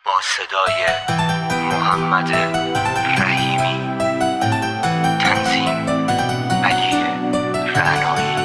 با صدای محمد رحیمی، تنظیم علی رعنایی.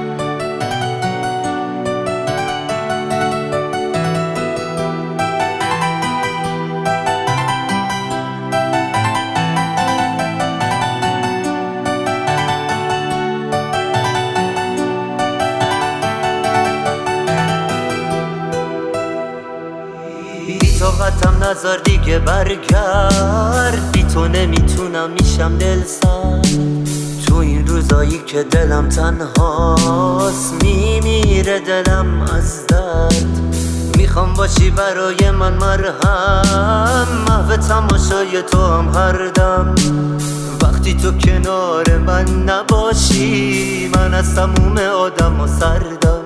طاقتم نذار دیگه برگرد، بی تو نمیتونم میشم دلسرد. تو این روزایی که دلم تنهاست میمیره دلم از درد. میخوام باشی برای من مرهم، محو تماشای تو هم هر دم. وقتی تو کنار من نباشی من از تموم آدم و سردم.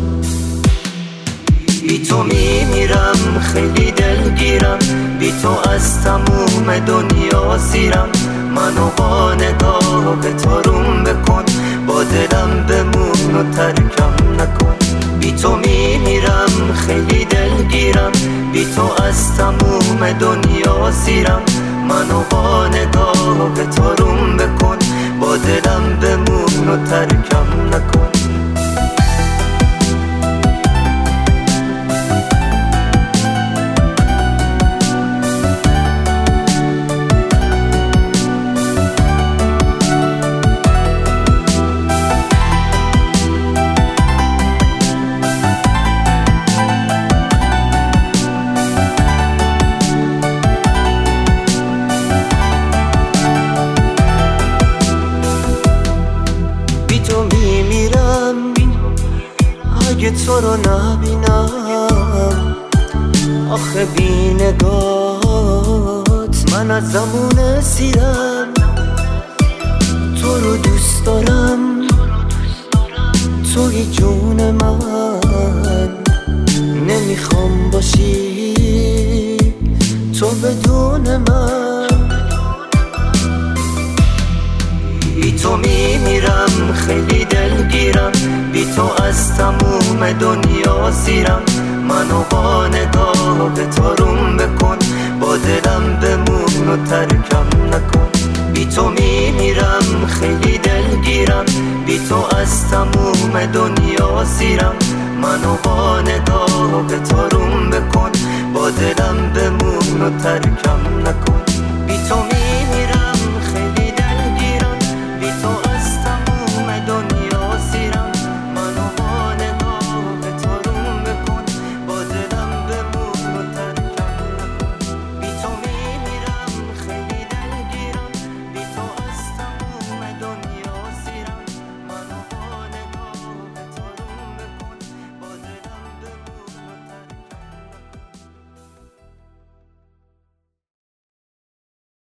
بی تو میمیرم خیلی دلگیرم، بی تو از تموم دنیا سیرم. منو با نگاه تاروم بکن، با دلم بمون و ترکم نکن. بی تو میمیرم خیلی دلگیرم، بی تو از تموم دنیا سیرم. منو با نگاه تاروم بکن، با دلم بمون و ترکم نکن. اگه تو رو نبینم آخه بی نگات من از زمون سیرم. تو رو دوست دارم توی جون من، نمیخوام باشی تو بدون من. بی تو میمیرم خیلی دلگیرم، بی تو از تموم دنیا سیرم. منو با نگاه تاروم بکن، با دلم بمون و ترکم نکن. بی تو میمیرم خیلی دلگیرم، بی تو از تموم دنیا سیرم. منو با نگاه تاروم بکن، با دلم بمون و ترکم